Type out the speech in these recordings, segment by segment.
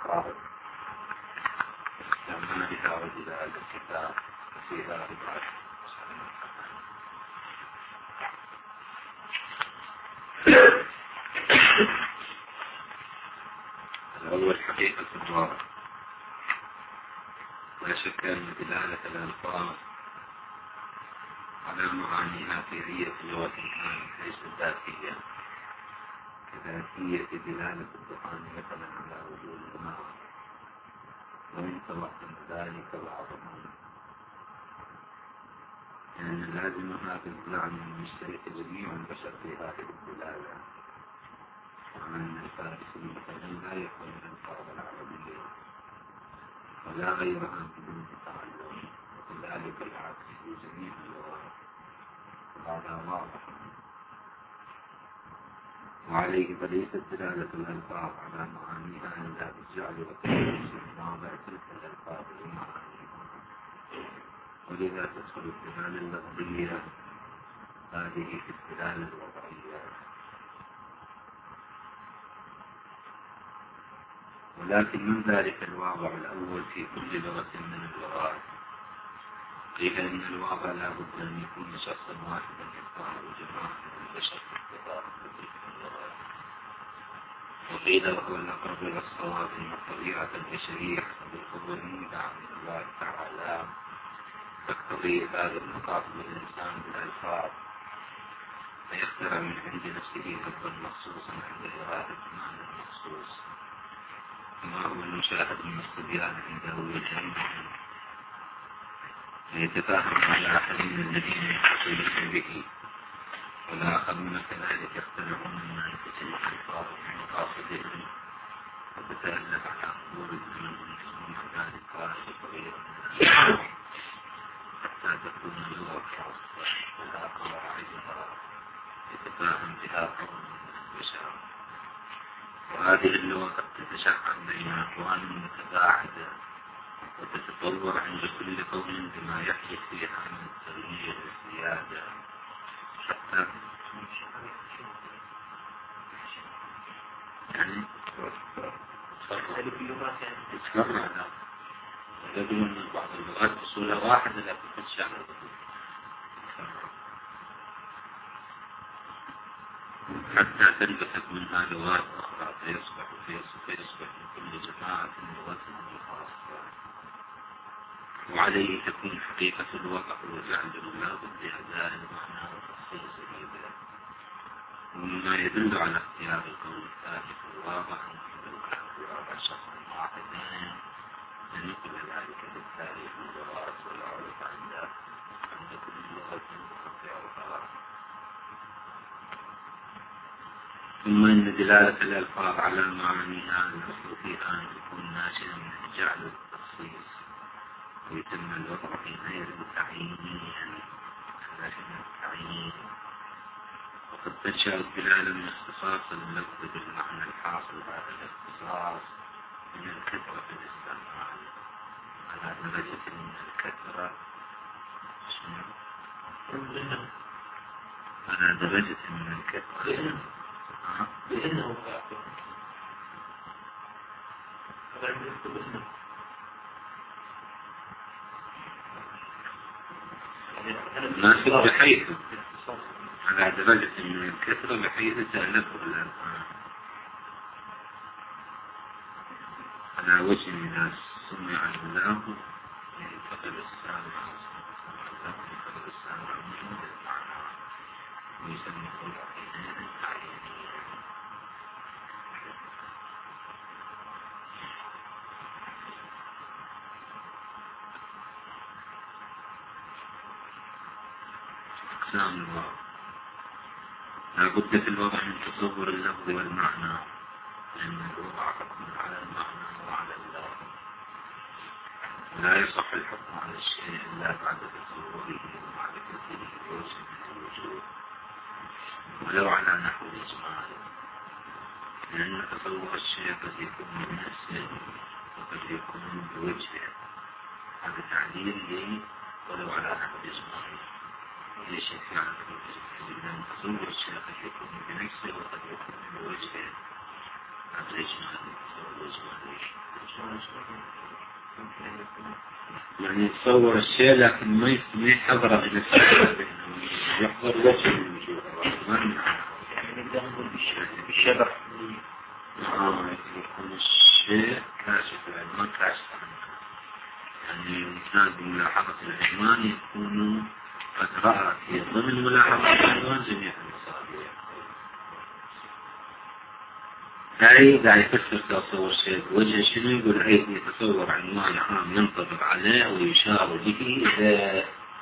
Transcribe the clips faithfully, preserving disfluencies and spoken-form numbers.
الألفاظ استعمالها ودلالتها فيها أربعة الأول حقيقة الواقع. لا شك أن دلالة الألفاظ على معانيها في أي لغة كانت ليست ذاتية كذاتية دلالة الدخان مثلا على وجود الماء، وإن توهم ذلك بعضهم يعني لازمها في المعنى المشترك جميع البشر في هذه الدلالة، وأن الفارسي مثلا لا يفهم الألفاظ العربية ولا غيرها بدون تعلم، وكذلك العكس في جميع اللغات، وهذا واضح. وعليه فليست دلالة الألفاظ على معانيها إلا بالجعل وتحريف واضع تلك الألفاظ لمعانيها، ولذا تدخل الدلالة اللفظية هذه في الدلالة الوضعية. ولكن من ذلك الواضع الأول في كل لغة من اللغات؟ قيل إن الواضع لا بد أن يكون شخصا واحدا يفهم جماعة من البشر في اتفاق تلك اللغات، وقيل وهو الأقرب إلى الصواب أن الطبيعة البشرية بالقبولية عن الله تعالى تقتضي هذا النقاط بالإنسان بالألفاظ، فيخترع من عند نفسه لفظا مخصوصا عند إرادة معنى المخصوص، كما هو المشاهد من الصبيان عند وجهين فيتفاهم على أحدهم الذين يتصلون به، والآخرون كذلك يختلفون من أنفسهم الألفاظ ومقاصدهم، وتتألف على حضور الزمن ثم ذلك قاسي صغيرا حتى تكون اللغة خاصة لها قواعدها يتفاهم بها قوم من البشر. وهذه اللغة قد تتشعب بين أقوام متباعدة وتتطور عند كل قوم بما يحدث فيها من التغيير والزيادة، حتى يعني تتفرع يقولون من بعض اللغات بصورة واحدة لا تتشعب حتى تنبثق منها لغات أخرى فيصبح فيصبح لكل جماعة لغتهم الخاصة. وعليه تكون حقيقة الوضع وجعل لا بد لأداء المعنى وتخصيصه به، ومما يدل على اختيار القول الثالث الواضح يدل على شخص واحدين لنقل ذلك بالتاريخ اللغات والعرف عند عند كل لغة تستطيعها. ثم إن دلالة الألفاظ على معانيها الأصل فيها أن تكون ناشئة من جعل التخصيص ويتم الوضع في غير تعيينيا خلاف التعيين، وقد تنشأ الدلالة من اختصاص اللفظ بالمعنى الحاصل هذا الاختصاص من الكثرة في الاستعمال على درجة من الكثرة على درجة من الكثرة بأنه فاعل هذا عندك بأنه ناسب بحيث على درجة من الكثرة بحيث تألفه الألفان على وجه إذا سمع الله ينتقل السامع ينتقل السامع من المعنى ويسمى الله حينئذ تعيينيا. أقسام الوضع لا بد في الوضع من تصور اللفظ والمعنى، لأن الوضع حكم على المعنى وعلى اللفظ، لا يصح الحكم على الشيء إلا بعد تصوره ومعرفته بوجه من الوجوه ولو على نحو الإجمال، لأن تصور الشيء قد يكون بنفسه وقد يكون بوجهه، هذا تعليل لي ولو على نحو الإجمال. ليش يعني لأن تصور الشيء قد يكون بنفسه وقد يكون بوجهه، هذا إجمال تصور يعني يتصور الشيء لكن ما ما يحضر بنفسه يحضر وجه الوجود ما نقدر بالشبه آه يكون الشيء كاشف العنوان كاشف يعني الإنسان بملاحظة العنوان يكون قد رأى في ضمن ملاحظة العنوان جميع المصادر. أي لا يفسر تصور شيء وجه شنو يقول أي يتصور عنوان عام ينطبق عليه ويشار به إذا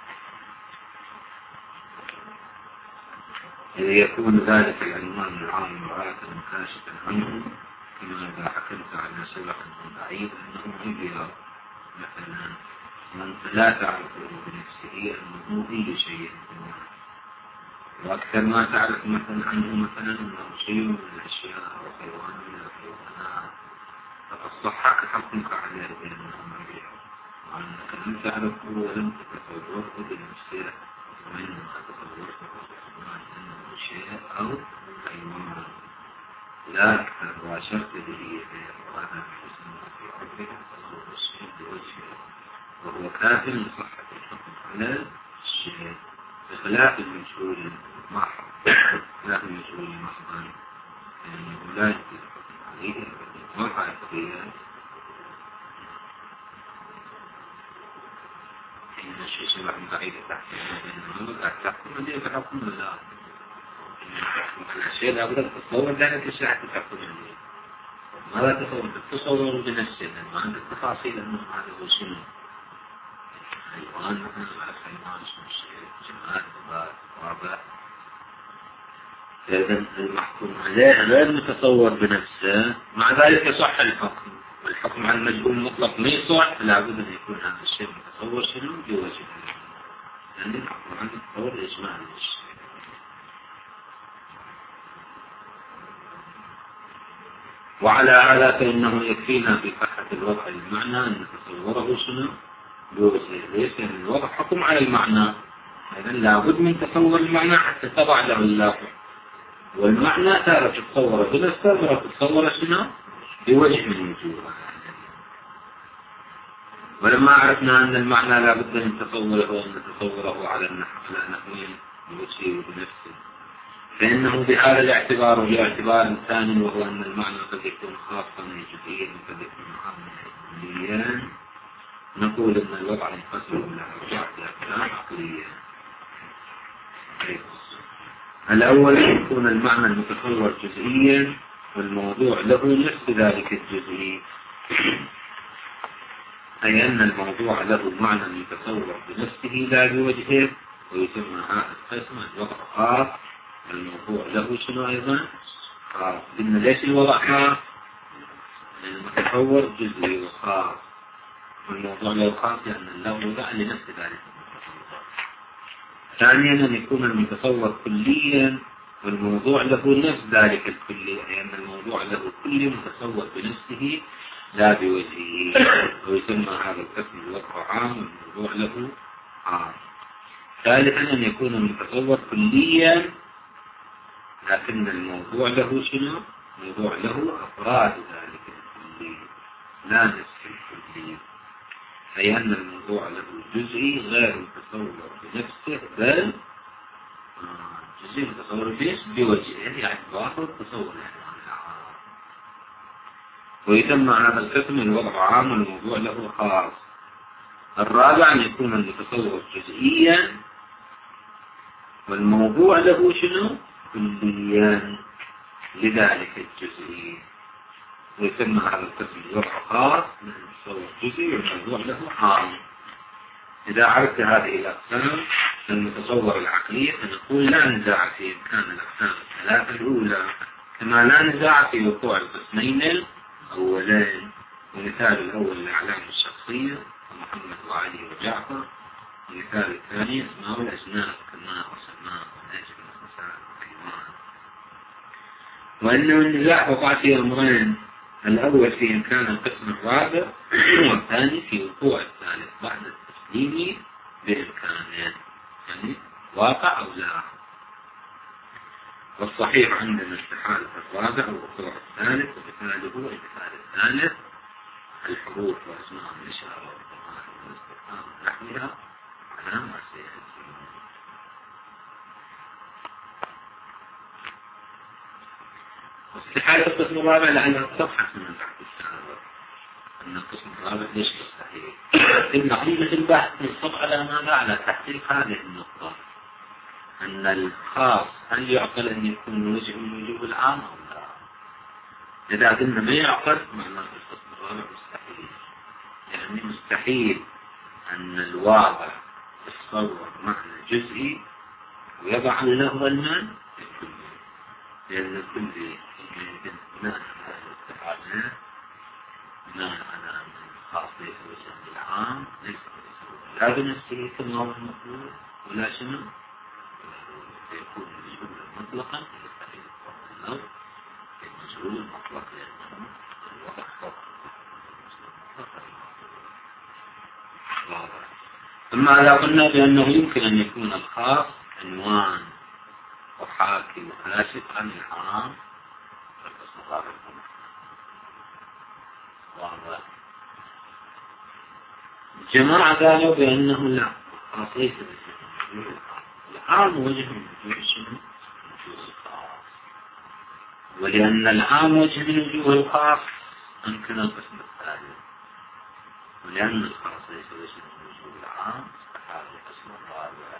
إذا يكون ذلك العنوان العام مرآة كاشفا عنه كما إذا حكمت على سبق بعيد أنه يبيض مثلا وأنت لا تعرفه بنفسه أنه أي شيء وأكثر ما تعرف مثلا عنه مثلا أنه شيء من الأشياء أو حيوان من الحيوانات فتصحك حكمك عليه بأنه مبيع وأنك لم تعرفه ولم تتصوره بنفسه وإنما تصورته أنه شيء أو حيوان لا أكثر واشرت به وهذا حسن في عقلك تصور الشيء بوجهه وهو كافٍ لصحة الحكم على الشيء بخلاف المجهول المحض خلاف المجهول محضا يعني لا يمكن الحكم عليه ما فعل قضية إن الشيء شبه بعيد تحكم بينما ما قاعد تحكم هذه تحكم الله الشيء لا بد تتصور ذلك الشيء حتى تحكم عليه ماذا تصور تتصور بنفسه لأنه عندك تفاصيل أنه هذا هو شنو حيوان مثلا على حيوان شنو الشيء جمال ضباط رابع إذن المحكوم عليه غير متصور بنفسه مع ذلك يصح الحكم والحكم على المجهول المطلق ما يصح لابد أن يكون هذا الشيء متصور شنو بوجه يعني الحكم على التصور إجمالي الشيء. وعلى هذا فإنه يكفينا في صحة الوضع المعنى أن نتصوره شنو بوجه ليس الوضع حكم على المعنى إذن لابد من تصور المعنى حتى تضع له اللافظ والمعنى تارة تتصور بنفسه تارة تتصور شنو بوجه من وجوه ولما عرفنا أن المعنى لابد من تصوره وأن نتصوره على النحوين بوجهه وبنفسه فإنه بهذا الاعتبار والاعتبار ثاني وهو أن المعنى قد يكون خاصا من جزئيا وقد يكون عاما كليا نقول أن الوضع ينقسم إلى أربعة أقسام عقلية. الأول يكون المعنى المتصور جزئيا والموضوع له نفس ذلك الجزئي أي أن الموضوع له معنى متصور بنفسه لا بوجهه ويسمى هذا القسم الوضع خاص الموضوع له شنو أيضا خاص إن ليش الوضع خاص المتصور جزئي وخاص والموضوع له خاص لأن له وضع لنفس ذلك المتصور. ثانيا أن يكون المتصور كليا والموضوع له نفس ذلك الكلي أي أن الموضوع له كل متصور بنفسه لا بوجهه ويسمى هذا القسم الوضع عام والموضوع له عام. ثالثا أن يكون المتصور كليا لكن الموضوع له شنو؟ الموضوع له أفراد ذلك الكلي لا نفس الكلي أي أن الموضوع له جزئي غير متصور بنفسه بل جزئي متصور بنفسه بوجهه يعني باخر تصور ويسمى هذا القسم الوضع عام والموضوع له خاص. الرابع أن يكون المتصور جزئيا والموضوع له شنو؟ كليا لذلك الجزئي ويسمى هذا القسم الوضع خاص من المتصور جزئي والموضوع له عام. إذا عرفت هذه الأقسام المتصور العقلية فنقول لا نزاع في إمكان الأقسام الثلاثة الأولى كما لا نزاع في وقوع القسمين الأولين. ومثال الأول الأعلام الشخصية محمد وعلي وجعفر. المثال الثاني اسماء الأجناس كما وسماء ونجم وخساء وحيوان. وأنه النزاع وقع في أمرين الأول في إمكان القسم الرابع والثاني في وقوع الثالث بعد التسليم بإمكانه يعني واقع أو لا. والصحيح عندنا استحالة الرابع ووقوع الثالث، ومثاله ومثال الثالث الحروف وأسماء الإشارة والضمائر والاستفهام ونحوها على ما سيأتي. واستحالة القسم الرابع لأنها تبحث من تحت السابق أن القسم الرابع ليش مستحيل؟ إن عملة البحث ينصب على ماذا؟ على تحقيق هذه النقطة، أن الخاص هل يعقل أن يكون وجه من وجوه العام أو لا؟ إذا قلنا ما يعقل معناه القسم الرابع مستحيل، يعني مستحيل أن الواقع يتصور معنى جزئي ويضع له المعنى الكلي، لأن الكلي يمكن بناء على الاستحالة بناء على أن الخاص ليس وجها للعام ليس لا بنفسه كما هو المطلوب ولا شنو يكون مجهولا مطلقا يستحيل النظر المجهول المطلق لأنه الوضع فوق المطلق. أما إذا قلنا بأنه يمكن أن يكون الخاص عنوان وحاكي وكاشف عن العام فالقسم الرابع واضح. الجماعة قالوا بأنه لا، الخاص ليس بسيطة، العام وجه من وجوه شنو؟ وجوه الخاص، ولأن العام وجه من وجوه الخاص أمكن القسم الثالث، ولأن الخاص ليس وجه من وجوه العام استحال القسم الرابع.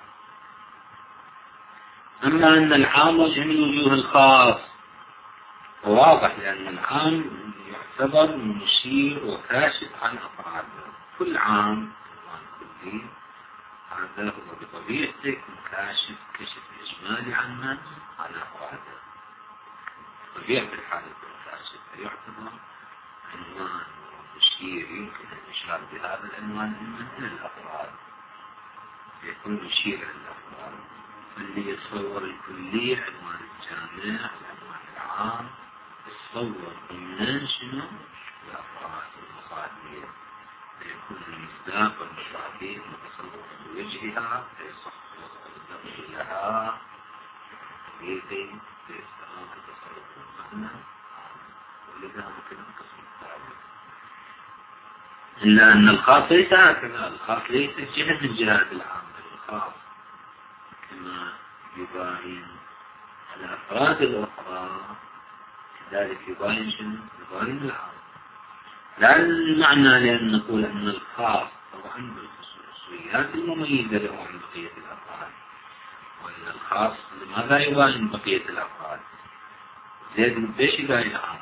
أما أن العام وجه من وجوه الخاص واضح، لأن العام يعتبر مشير وكاشف عن أفراده، كل عام كلي هذا هو بطبيعته كاشف كشف إجمالي عن من؟ عن أفراده. طبيعة الحال الكاشف يعتبر عنوان ومشير يمكن أن يشار بهذا العنوان من الأفراد، يكون مشير عن الأفراد، اللي يتصور الكلية عنوان الجامع العنوان العام يتصور ضمن شنو؟ الأفراد والمصادر، يكون المصداق والمصادر متصور بوجهها فيصح الضغط لها بيدي بإستقام التصرف المعنى، ولذا ممكن القسم الثالث. إلا أن الخاص ليس هكذا، الخاص ليس جهة من جهات العام، الخاص كما يباين الأفراد الأخرى كذلك يباين شنو؟ يباين العام. لا المعنى لأن نقول أن الخاص طبعا بالخصوصيات المميزة له عن بقية الأفراد، وأن الخاص لماذا يباين بقية الأفراد؟ زيد من بيش يباين العام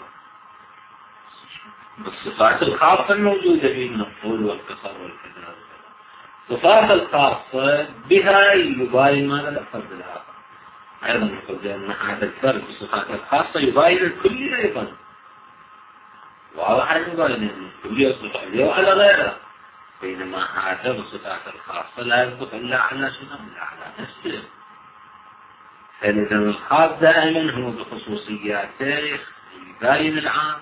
بالصفات الخاصة الموجودة فيه من الطول والقصر والكذا. الصفات الخاصة بها يباين ماذا الأفراد الآخر. أيضا نقول لأن هذا الفرق بالصفات الخاصة يباين الكل أيضا، واضح أن يباين الكل يصدق عليه وعلى غيره، بينما هذا بالصفات الخاصة لا يصدق إلا على شنو؟ إلا على نفسه. فإذا الخاص دائما هو بخصوصياته يباين العام،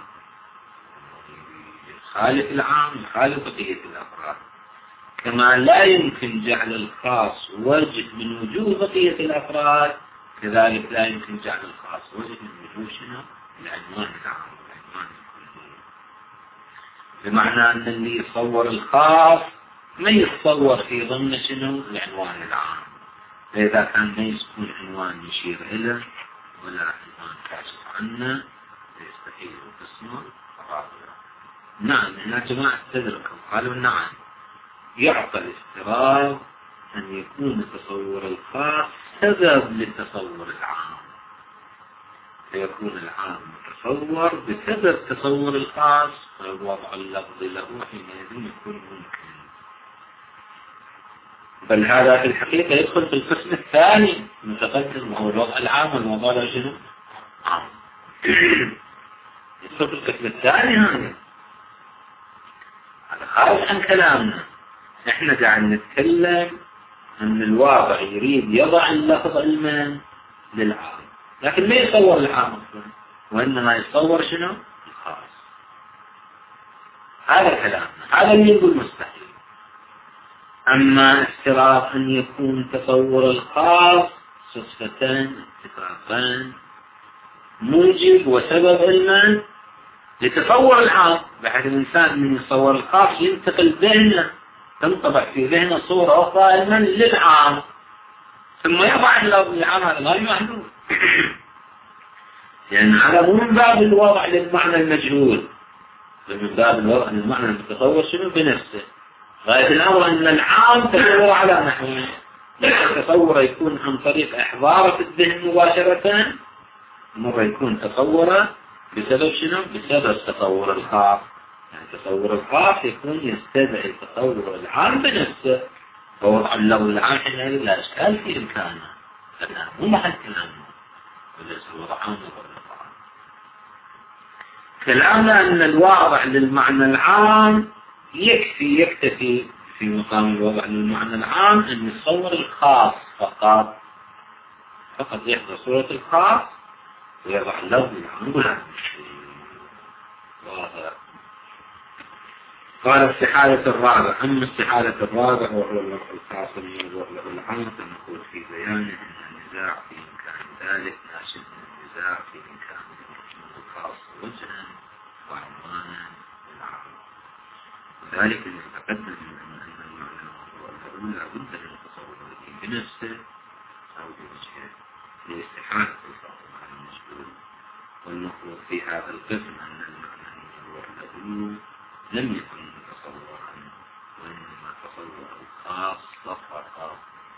يخالف العام يخالف بقية الأفراد. كما لا يمكن جعل الخاص وجه من وجوه بقية الأفراد، كذلك لا يمكن جعل الخاص وجه من وجوه شنو؟ العنوان العام والعنوان الكلي. بمعنى أن اللي يصور الخاص ما يتصور في ضمن شنو؟ العنوان العام، فإذا كان ما يكون عنوان يشير إليه ولا عنوان كاشف عنه يستحيل القسم الرابع. نعم هنا جماعة تدركوا قالوا نعم يعقل افتراض أن يكون تصور الخاص سبب للتصور العام، فيكون العام متصور بسبب تصور الخاص، فوضع اللفظ له حينئذ يكون ممكن. بل هذا في الحقيقة يدخل في القسم الثاني المتقدم وهو الوضع العام والوضع له شنو؟ عام. يدخل في القسم الثاني هذا هذا خارج عن كلامنا. احنا قاعد نتكلم ان الواقع يريد يضع اللفظ المن للعام، لكن ما يصور العام اصلا، وانما يصور شنو؟ الخاص. هذا كلامنا، هذا اللي يقول مستحيل. اما افتراض ان يكون تصور الخاص صفتان اتفاقان موجب وسبب علما لتصور العام، بحيث الإنسان من يصور الخاص ينتقل ذهنه، تنطبع في ذهنه صورة أخرى علما للعام، ثم يضع اللفظ العام. هذا غير محدود، لأن هذا مو من باب الوضع للمعنى المجهول، من باب الوضع للمعنى المتصور شنو بنفسه. غاية الأمر أن العام تصور على نحوه، التصور يكون عن طريق إحضاره في الذهن مباشرة، مرة يكون تصوره بسبب شنو؟ بسبب تصور الخاص. يعني تصور الخاص يكون يستدعي تصور العام بنفسه، فوضع اللفظ العام حينئذ لا إشكال في إمكانه، لأنه مو محل كلامه، وليس الوضع عام ولا العام. كلامنا أن الواضع للمعنى العام يكفي يكتفي في مقام الوضع للمعنى العام أن يصور الخاص فقط، فقط يحضر صورة الخاص ويضع اللفظ العام ولا واضح. قال استحالة الرابع. أما استحالة الرابع وهو اللفظ الخاص الموضوع له العام، فنقول في بيانه أن النزاع في إمكان ذلك ناشئ من النزاع في إمكان الخاص وجها وعنوانا للعام، وذلك اللي تقدم من أن المعنى والأولى لا بد من تصوره بنفسه أو بوجهه لاستحالة الفرق مع المجهول. والمفروض في هذا القسم أن المعنى والأولى لم يكن متصورا، وإنما تصور الخاص فقط،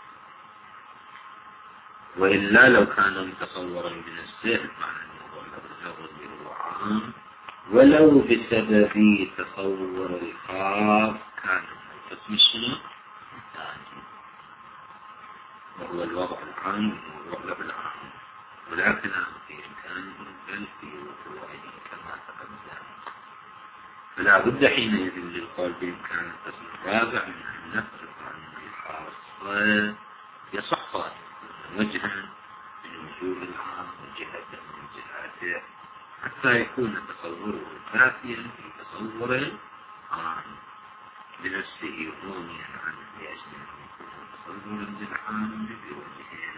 وإلا لو كان متصورا بنفسه معنى الموضوع له عام ولو بسبب تصور الخاص كان القسم الشنو الثاني وهو الوضع العام والوضع العام، ولكن في إمكانه بل في وقوعه كما تقدم. فلا بد حينئذ للقول بإمكان القسم الرابع من أن نفرق عن الخاصة يصح وجها من وجوه العام وجهة من جهاته، حتى يكون تصوره كافيا في تصور العام بنفسه غنيا عن لأجل أن يكون تصورا للعام بوجهين.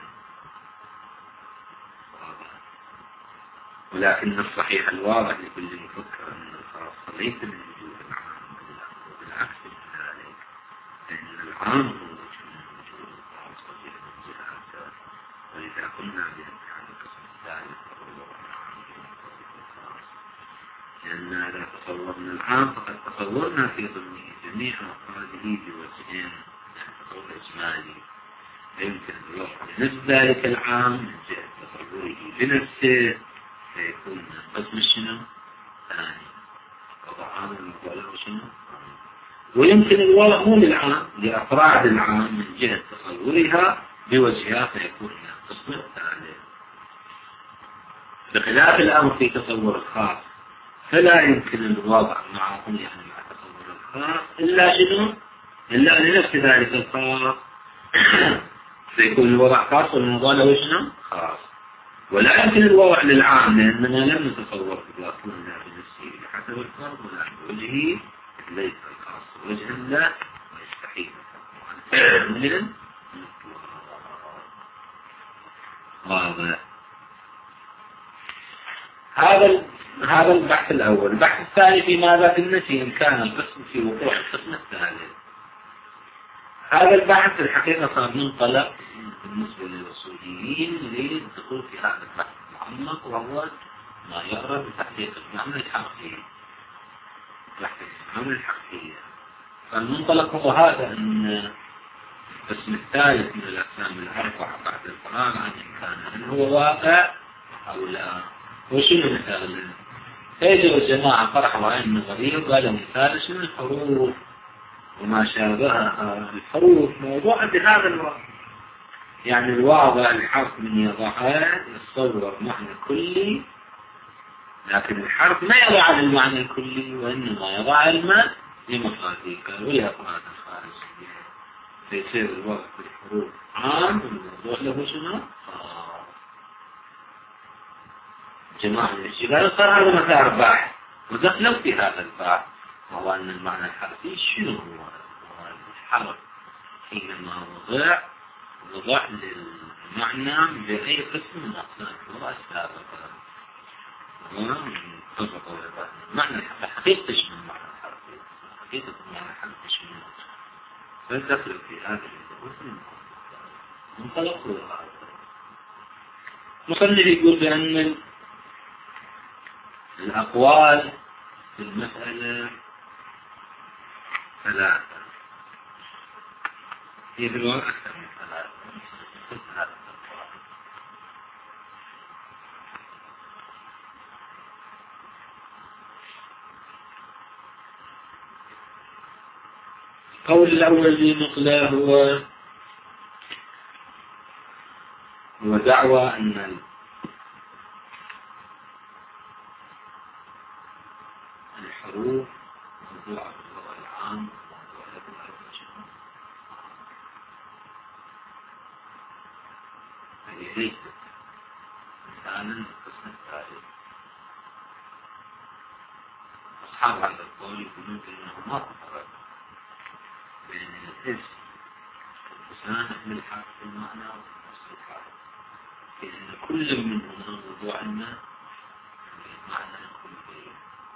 ولكن الصحيح الواضح لكل مفكر أن الخاص ليس من وجوه العام، بالعكس من ذلك، لأن العام هو وجه من وجوه الخاص وجه من جهاته. ولذا قلنا بإمكان القسم الثالث وهو الوضع العام بمنطبق الخاص، لأننا إذا تصورنا العام فقد تصورنا في ضمنه جميع أفراده بوجهين، تصور إجمالي يمكن الوضع لنفس ذلك العام من جهة تصوره بنفسه، فيكون قسم الشنو ثاني وضع عام الموضوع له شنو، ويمكن الوضع مو للعام لأفراد العام من جهة تصورها بوجهها، فيكون القسم الثالث. بخلاف الأمر في تصور الخاص فلا يمكن الوضع معهم، يعني مع تصور الخاص إلا شنو إلا لنفس ذلك الخاص، فيكون الوضع خاص والموضوع له شنو خاص. ولا يمكن الوضع للعام لأننا لم نتصور بذاتنا بنفسه بحسب الفرض ولا بوجهه، ليس الخاص وجها لا ويستحيل من واضح. هذا هذا البحث الأول. البحث الثاني في ماذا في النفي إن كان القسم في وقوع القسم الثالث. هذا البحث الحقيقة صار منطلق بالنسبة للوصوليين للدخول في هذا البحث المعمق، وهو ما يعرف بتحقيق المعنى الحقيقي، بحث المعنى الحقيقية. فالمنطلق هو هذا أن القسم الثالث من الأقسام الأربعة بعد الفراغ عن إمكانه هل هو واقع أو لا. وشنو مثال؟ فيجوا الجماعة فرحوا عين النظرية وقالوا مثال شنو الحروف وما شابهها. الحروف موضوع بهذا الوقت، يعني الواضع الحرف من يضعه يتصور معنى كلي، لكن الحرف ما يضع المعنى الكلي وإنما يضع المعنى لمفاتيح ولأفراد الخارجية، فيصير الوضع بالحروف عام والموضوع له شنو؟ جماعة الاشتغال صار هذا مثال بحث ودخلوا في هذا البحث، وهو أن المعنى الحرفي شنو هو؟ الحرف حينما وضع وضع معنى بأي قسم من أقسام اللغة السابقة ومتفق على معنى الحقيقة تشمل معنى الحرفي حقيقة معنى الحرفي تشمل فالدخل في هذا القسم منطلق هذا مصنف يقول بأن الأقوال في المسألة ثلاثة هي في الواقع أكثر من ثلاثة ثلاثة أقوال. القول الأول لنقله هو هو دعوى أن الحروف موضوعة في اللغة العام وموضوعة في اللغة الشمال هذه ليست مثالا القسم الثالث. أصحاب هذا القول يقولون بأنه ما فرق بين الاسم واللسان من الحرف المعنى ونفس الحرف لأن كل منهما موضوع ما معنى كلي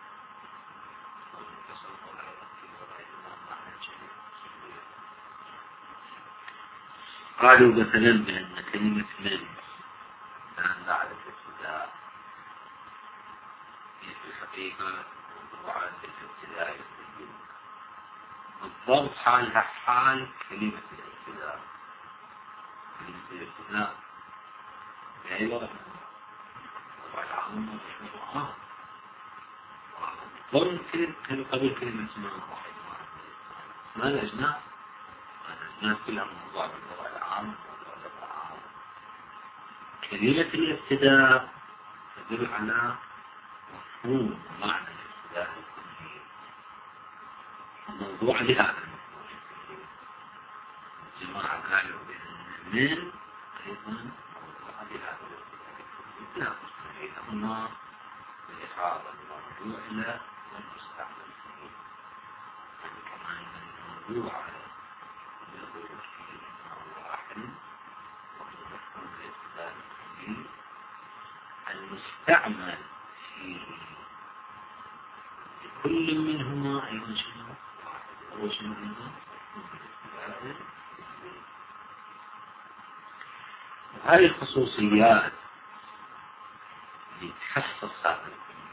قالوا مثلا بأن كلمة من كان على الابتداء هي في الحقيقة موضوعا للابتداء بالضبط حالها حال كلمة الابتداء. كلمة الابتداء أيضا والعام والعام ضمن كلمة قبل كلمة اسمها واحد ما الأجناس الأجناس كلها موضوع باللغة العامة واللغة العامة. كلمة الابتداء تدل على مفهوم ومعنى الابتداء الكلي موضوع لهذا المفهوم. الجماعة قالوا بأن من أيضا موضوع لهذا الابتداء بينهما الإفراد الموضوع إلى والمستعمل فيه يعني كما أن الموضوع على يظهر فيه أنه واحد وهو مفهوم الابتداء الكلي المستعمل فيه لكل منهما أيضا شنو واحد أول شنو أيضا هذه الخصوصيات اللي تحسس هذا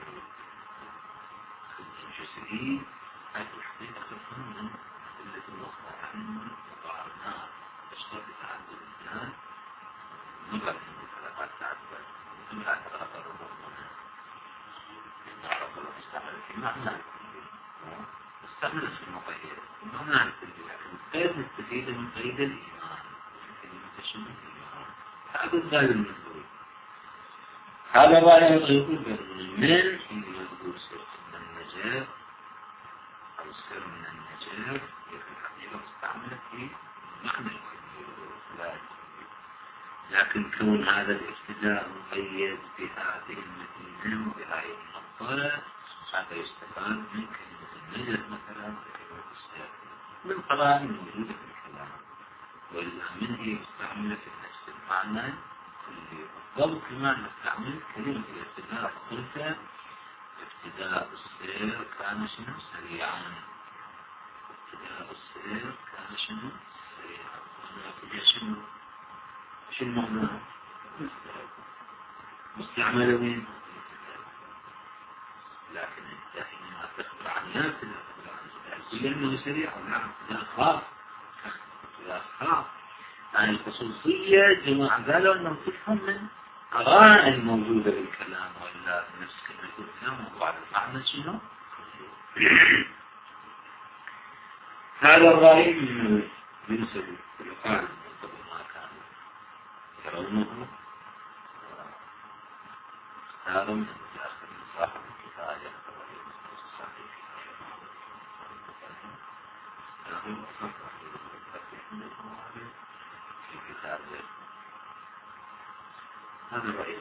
الجزئي هذه الحقيقة تفهم من أدلة الوقت عنه وقارناها تشتغل تعدد الإنسان نقل من ثلاثات تعدد ثم لا تغفر المؤمنة نعرف المستعمل في معنى مستعمل في المقيد معنى لكن غير مستفيدة من قيد الإيمان كلمة الشمال الإيمان هذا الدال المنزول. هذا الرأي يقول بأن من يقول سر من النجاة أو سر من النجاة هي في الحقيقة مستعملة في معنى الكلمة لكن كون هذا الابتداء مقيد بهذه المتن وبهذه النقطة هذا يستفاد من كلمة النجاة مثلا وكلمة السر من قرائن موجودة في الكلام وإلا من هي مستعملة في نفس المعنى بالضبط كما نستعمل كلمة الابتداء قلت ابتداء السير كان شنو سريعا ابتداء السير كان شنو سريعا وانا ابتداء شنو شنو معنى مستعملة وين لكن انت حينما تخبر عن نفسك كل انه سريع ونعم ابتداء خاص ابتداء خاص يعني الخصوصية جماعة قالوا أنهم تفهم من قرائن موجودة بالكلام وإلا نفس كلمة الكلام وبعد المعنى شنو هذا الرأي من سبيل يقال قبل ما كانوا يرونه اختاروا من الآخر من صاحب الكفاية يختار الصحيح اختاروا أصفر في كتاب هذا رأيي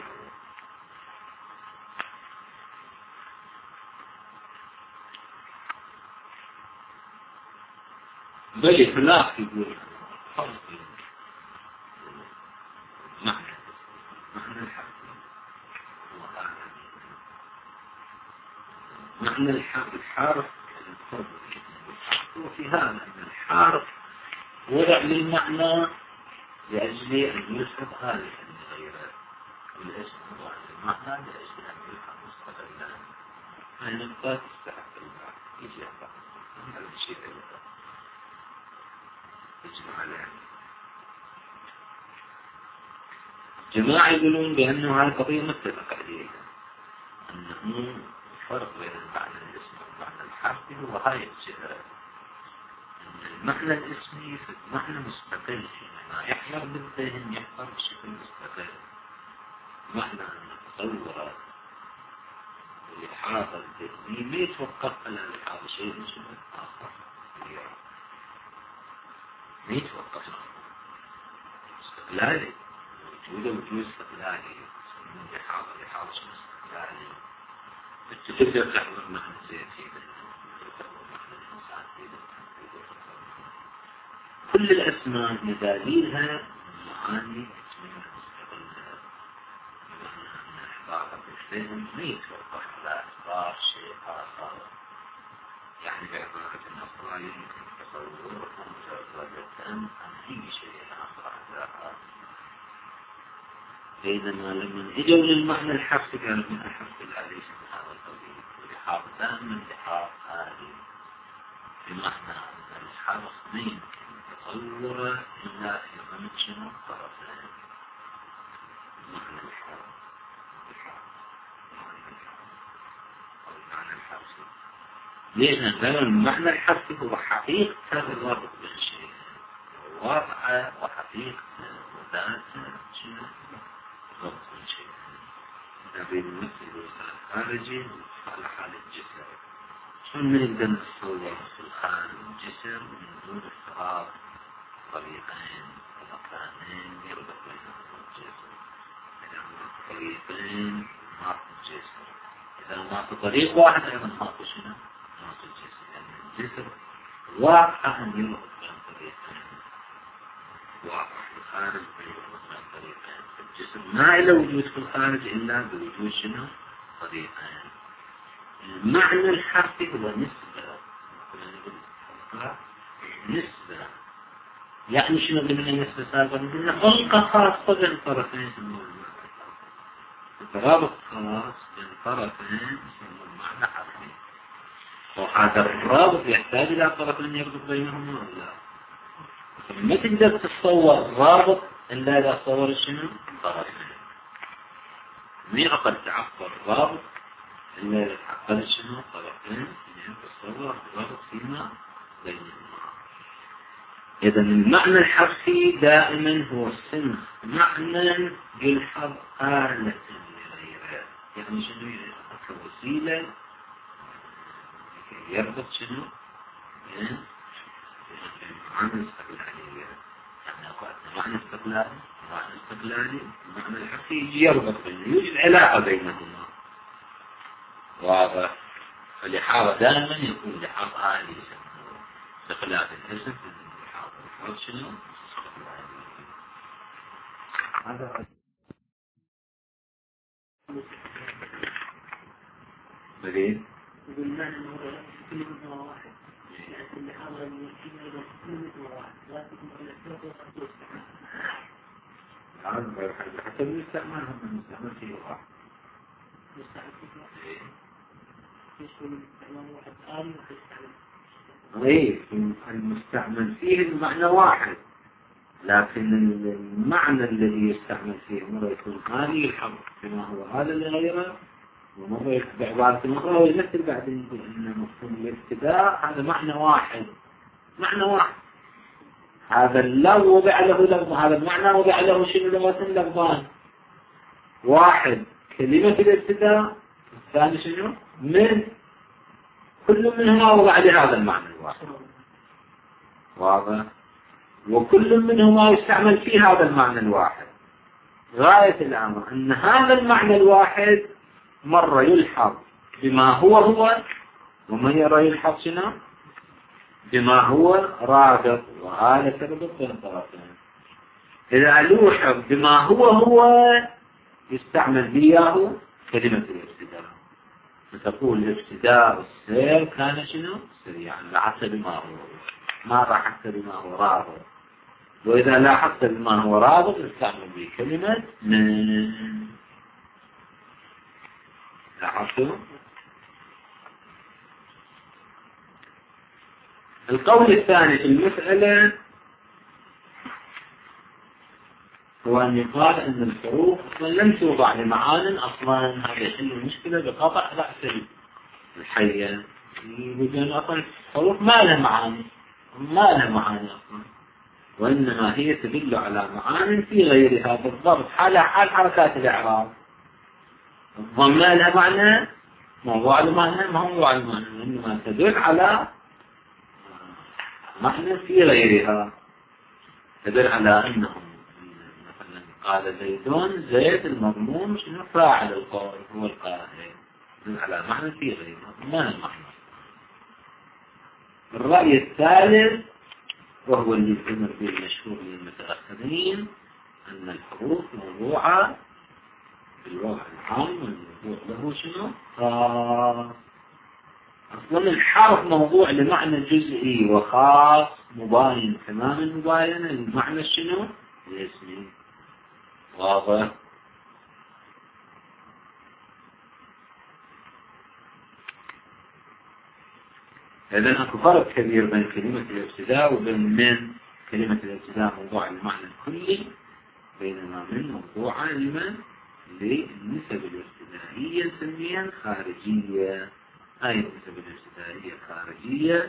بل إطلاق يقول معنى الحرف وفي هذا أن الحرف وضع للمعنى لأجل أن يلحق غالبا لغير الاسم والمعنى لأجل أن يلحق مستقلا فالنقطة تستحق البعض يجي أبعض هذا الشيء أيضا يجمع عليه جماعة يقولون بأنه هذه قضية متفق عليها أنه الفرق بين المعنى الاسمي والمعنى الحرفي هو هاي الجهة أن المعنى الاسمي في معنى مستقل ما يحضر بالذهن يحضر بشكل مستقل معنى أن تصور الإحاطة الذهني ما يتوقف على الإحاطة شيء من شيء آخر ما يتوقف استقلالي وجوده وجود استقلالي الإحاطة الإحاطة شيء استقلالي تقدر تحضر معنى الزيتي كل الأسماء مداليلها معاني اسمية مستقلة بمعنى أن إحضار الفهم ما يتوقف على إحضار شيء آخر يعني بعبارة أخرى يمكن تصور مجرد عن أي شيء آخر ذاك بينما لما اجوا للمعنى الحرفي كانوا من الحرف العليش من هذا القبيل والإحاط دائما الإحاط هذه بمعنى أن الحرف ما يمكن تصوره إلا في ضمن طرفين معنى الحرف أو المعنى الحرفي لأن المعنى الحرفي هو حقيقة الرابط بين شيء وواقع وحقيقة وذات شيء ربط بين شيء نبي المثل الخارجي على حال الجسر شلون نقدر نتصور في الخارج الجسر من دون افتراض طريقين مكانين يربط بينهم الجسر إذا ما في طريقين ما في الجسر إذا ما في طريق واحد أيضا ما في شنو ما في الجسر يعني الجسر واقع أن يربط بين طريقين واقع في الخارج يربط بين طريقين الجسر ما إلا وجود في الخارج إلا بوجود شنو طريقين المعنى الحرفي هو نسبة نسبة يعني شنو قلنا نسبة سابقا قلنا خلقة خاصة بين طرفين يسمون الترابط خاص بين طرفين يسمون المعنى حرفي وهذا الرابط يحتاج إلى طرفين يربط بينهما ولا ما تقدر تتصور رابط إلا إذا تصور شنو طرفين مي أقل تعبر رابط إلا إذا تعبر شنو طرفين يعني تتصور رابط فيما بينهما. إذا المعنى الحرفي دائما هو السنخ معنى يلحظ آلة لغيره يعني شنو كوسيلة يربط شنو يعني معنى استقلالية يعني أقعدنا معنى استقلالي معنى استقلالي المعنى الحرفي يربط بينه يوجد علاقة بينهما واضح فالإحاطة دائما يكون لحاظ آلي يسمونه استقلال الاسم شنو؟ هذا بدين يقول معنى أنه كل مدة واحد يعني كل حاضر من الكلمة كل مدة واحد لا تكون على الثلاث وخمسة عن غير حاجة حتى المستعمل هم المستعمل فيه واحد مستعمل فيه واحد يشكل المستعمل واحد آلي وتستعمل غير المستعمل فيه المعنى واحد لكن المعنى الذي يستعمل فيه مرة يكون آلي الحظ كما هو هذا لغيره ومرة يتبع بعض المرة ويمثل بعدين يقول إن مفهوم الابتداء هذا معنى واحد معنى واحد هذا اللو وضع له لفظ هذا المعنى وضع له شنو لغة لفظان واحد كلمة الابتداء الثاني شنو من كل منهما وضع لهذا المعنى الواحد واضح وكل منهما يستعمل في هذا المعنى الواحد غاية الأمر أن هذا المعنى الواحد مرة يلحظ بما هو هو وما يرى يلحظ شنو بما هو رابط وهذا تربط بين طرفين إذا لوحظ بما هو هو يستعمل بياه كلمة الابتداء فتقول ابتداء السير كان شنو؟ سريعا لاحظت بما هو ما لاحظت بما هو رابط. وإذا لاحظت بما هو رابط نستعمل به كلمة من. لاحظتوا؟ القول الثاني في المسألة هو أن يقال أن الحروف أصلا لم توضع لمعان أصلا. هذا يحل المشكلة بقطع رأس الحية. يقولون أصلا الحروف ما لها معاني ما لها معاني أصلا، وإنما هي تدل على معان في غيرها بالضبط حال حال حركات الإعراب. الضم لها معنى موضوع المعنى ما هو موضوع المعنى، وإنما تدل على معنى في غيرها. تدل على أنه مثلا قال زيدون زيد المضمون شنو فاعل القول هو القائل، تدل على معنى في غيرها ما المعنى. الرأي الثالث وهو اللي يستمر به المشهور للمتأخرين أن الحروف موضوعة بالوضع العام والموضوع له شنو؟ خاص. أصلا الحرف موضوع لمعنى جزئي وخاص مباين تماما مباينة للمعنى شنو؟ الاسمي. واضح؟ إذن أكو فرق كبير بين كلمة الابتداء وبين من كلمة الابتداء موضوع المعنى الكلي، بينما من موضوع لمن للنسب الابتدائية نسميها خارجية. هاي النسب الابتدائية خارجية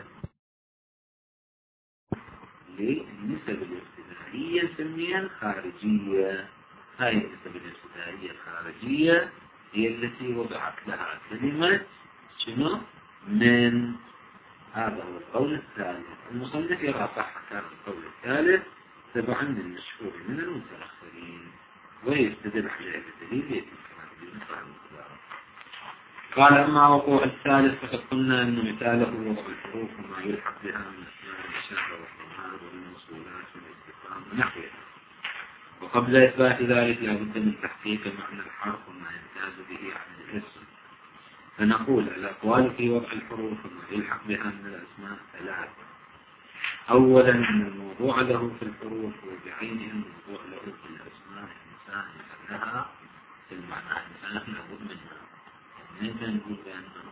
للنسب الابتدائية نسميها خارجية. هاي النسب الابتدائية الخارجية هي التي وضعت لها كلمة شنو؟ من. هذا هو القول الثالث. المصنف يرى صح كان القول الثالث تبعا للمشهور من المتأخرين ويستدل عليه بالدليل يأتي كما بالنسبة للمقدار. قال أما وقوع الثالث فقد قلنا أن مثاله وضع الحروف وما يلحق بها من أسماء الإشارة والضمائر والموصولات والاستفهام ونحوها. وقبل إثبات ذلك لا بد من تحقيق معنى الحرف وما يمتاز به عن الاسم. فنقول الأقوال في وضع الحروف وما يلحق بها من الأسماء ثلاثة. أولا أن الموضوع له في الحروف وبعينه الموضوع له في الأسماء إنسان لها في المعنى إنسان لابد منها. نقدر نقول بأنه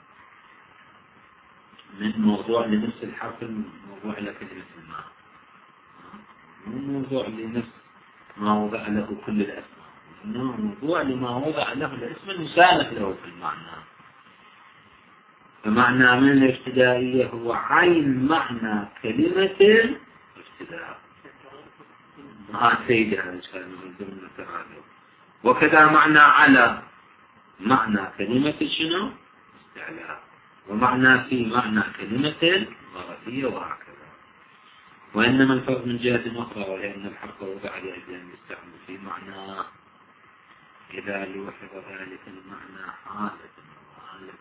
من موضوع لنفس الحرف الموضوع لكلمة الماء، مو موضوع لنفس ما وضع له كل الأسماء، إنه موضوع لما وضع له الاسم المساند له في المعنى. فمعنى من الابتدائية هو عين معنى كلمة الابتداء. ها سيدي هذا الكلام من ضمن التعارف. وكذا معنى على معنى كلمة شنو؟ استعلاء. ومعنى في معنى كلمة ظرفية وهكذا. وإنما الفرق من جهة أخرى وهي أن الحرف وضع لأجل أن يستعمل في معنى إذا لوحظ ذلك المعنى حالة وحالة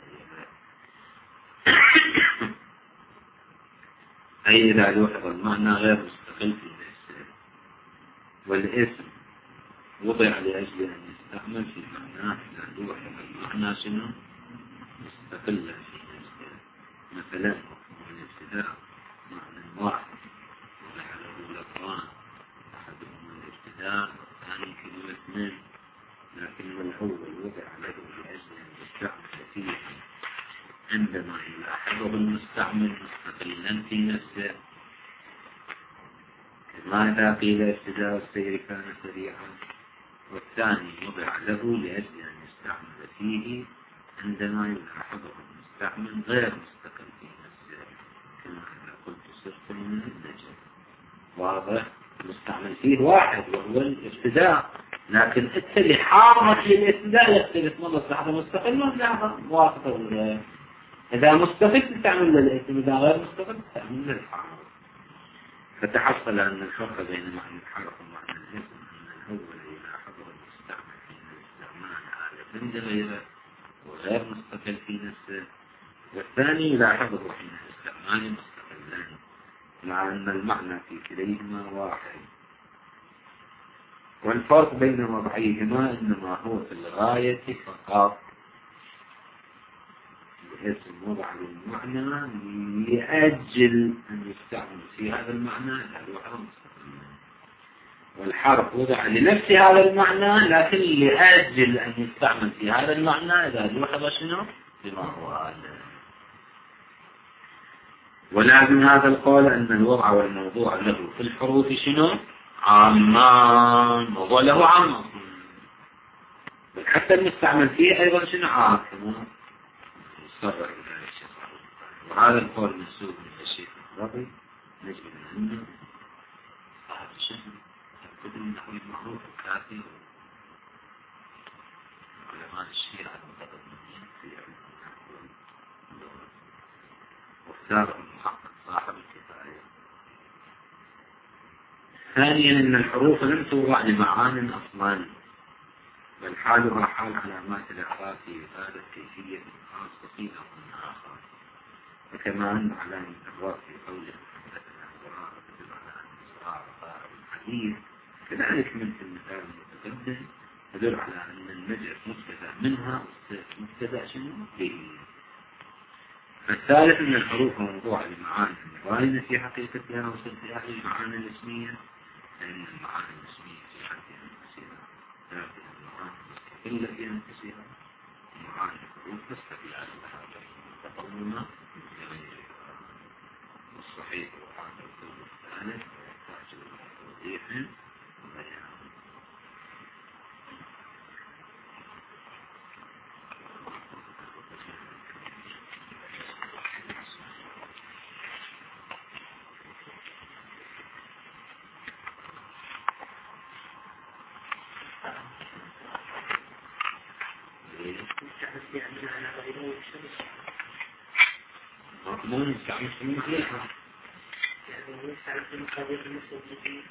أي إذا لوحظ المعنى غير مستقل في الاسم، والاسم وضع لأجل أن يستعمل في معناه إذا لوحظ المعنى شنو؟ مستقلا في نفسه. مثلا الابتداء معنى واحد وضع له لفظان، أحدهما الابتداء والثاني كلمة من، لكن الأول وضع له لأجل أن يستعمل فيه عندما يلاحظه المستعمل مستقلا في نفسه. كما إذا قيل ابتداء السير كان سريعا، والثاني وضع له لأجل أن يستعمل فيه عندما يلاحظه المستعمل غير مستقل في نفسه، كما إذا قلت صرت من النجم. واضح؟ المستعمل فيه واحد وهو الابتداء، لكن التالي حارة للابتداء يختلف مرة صحة مستقل ولا موافقة. إذا مستقل تستعمل للاسم، إذا غير مستقل تستعمل للحرف. فتحصل أن الفرق بين معنى الحرف ومعنى الاسم أن الأول يلاحظه المستعمل في الاستعمال حالة من غيره وغير مستقل في نفسه، والثاني يلاحظه في الاستعمال مستقلا، مع أن المعنى في كليهما واحد. والفرق بين وضعيهما إنما هو في الغاية فقط. الاسم وضع للمعنى لأجل أن يستعمل في هذا المعنى لا يوحى مستقلا، والحرف وضع لنفس هذا المعنى لكن لأجل أن يستعمل في هذا المعنى إذا يوحى شنو بما هو هذا. ولازم هذا القول أن الوضع والموضوع له في الحروف شنو عامان، موضوع له عام، بل حتى المستعمل فيه أيضا شنو عام كما صرح بذلك الشيء. وهذا القول منسوب من الشيخ الرضي نجد أنه صاحب الشيخ يأخذ من نحو المعروف الكافي علماء الشيعة المتقدمين في علم النحو، واختار المحقق صاحب الكفاية. ثانيا أن الحروف لم توضع لمعان أصلا، بل حالها حال علامات الإعراب في إفادة كيفية خاصة في نحو آخر، وكما أن علامة الإعراب في قوله حدثنا الزراعة تدل على أن الزراعة رفاعة الحديث، كذلك من في المثال المتقدم تدل على أن المجرد مبتدأ منها مبتدأ شنو به. فالثالث أن الحروف موضوعة لمعاني باينة في حقيقتها وصدقها المعاني الاسمية، لأن المعاني الاسمية في حد أنفسها لكن المعاني المستقلة في أنفسها معاني الحروف تستقل على هذا تقومنا بغيرها. والصحيح وهذا القول الثالث يحتاج إلى توضيح وبيان. مضمون يستعمل في المخلوقات، يعني يستعمل في المقابل المسلمين.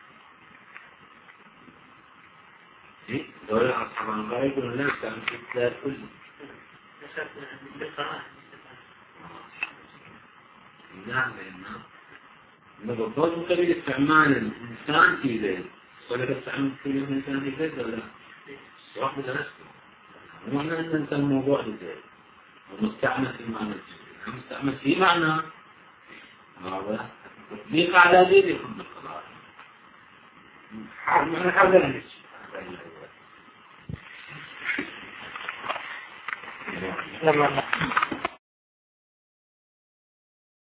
إيه؟ دولة أصحاب الغائب ولا يستعمل في الثلاث كله؟ نعم لأنه نضبط مقابل استعمال الإنسان في ذلك، ولا تستعمل في الإنسان في ذلك ولا واحد نفسه، ومعنى أن الإنسان موضوع لذلك ومستعمل في المعنى الجديد، مستعمل في معنى هذا تطبيق على ذلك يكون بالقضاء معنى هذا الشيء. لما